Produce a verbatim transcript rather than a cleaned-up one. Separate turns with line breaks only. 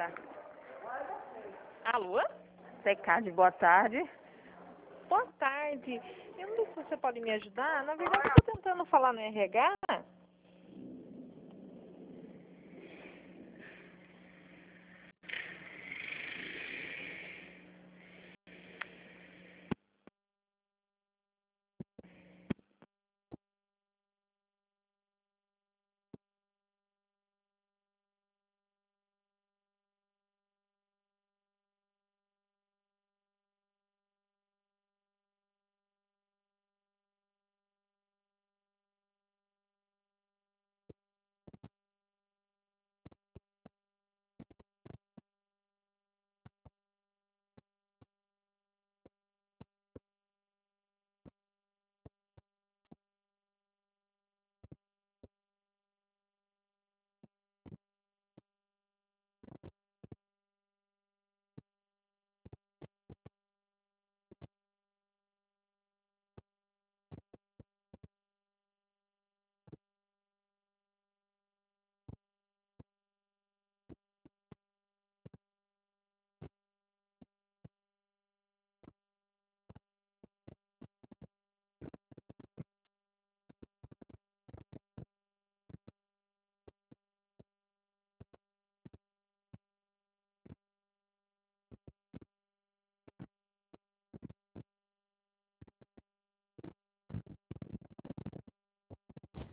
Tá.
Alô?
Secad, boa tarde.
Boa tarde. Eu não sei se você pode me ajudar. Na verdade, eu estou tentando falar no R H